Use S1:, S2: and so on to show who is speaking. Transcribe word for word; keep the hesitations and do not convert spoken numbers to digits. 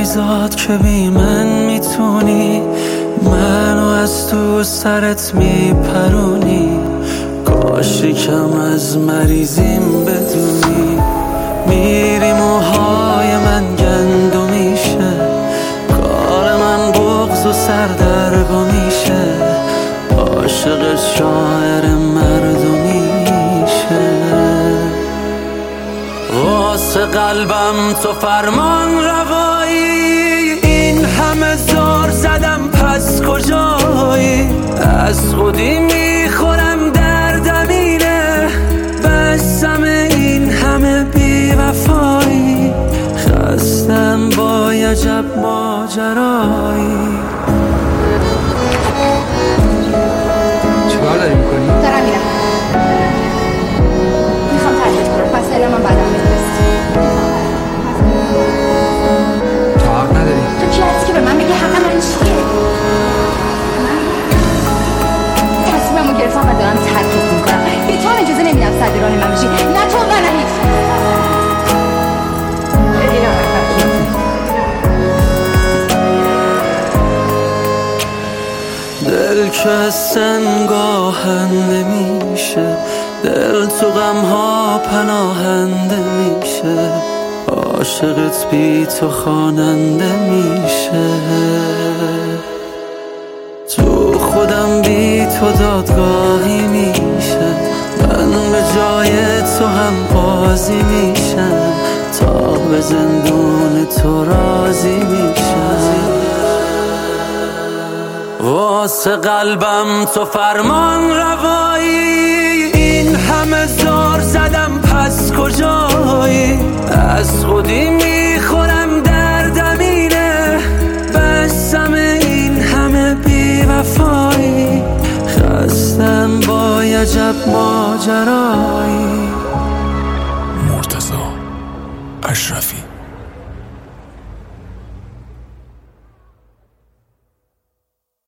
S1: عزیزات که بی من میتونی منو از تو سرت میپرونی. کاش یکم از مریضیم بدونی. میری موهای من گندو میشه، کار من بغض و سردرگم میشه. عاشق شاعر مردمیشه. واسه قلبم تو فرمان روایی، این همه زار زدم پس کجایی؟ از خودی میخورم دردم اینه، بسم این همه بی وفایی. خستم با عجب ماجرایی.
S2: چیکار داری میکنی؟
S3: دارم میرم، میخوام ترکت کنم، پس فعلا من بعدم بفرست.
S2: تو حق نداری.
S3: تو کی هستی که به من بگی حق من چیه؟ تصمیممو گرفتم و دارم ترکت میکنم. بی تو هم اجازه نمیدم سر راه من بشی، نه تو و نه هیچ.
S1: دل که از سنگاهنده میشه، دل تو غمها پناهنده میشه. عاشقت بی تو خواننده میشه. تو خودم بی تو دادگاهی میشه، من به جای تو هم قاضی میشم. تا به زندون تو راضی میشم. واسه قلبم تو فرمان روایی، این همه زار زدم پس کجایی؟ از خودی میخورم دردم اینه، بسم این همه بی وفایی. خستم با عجب ماجرایی.
S4: مرتضی اشرفی.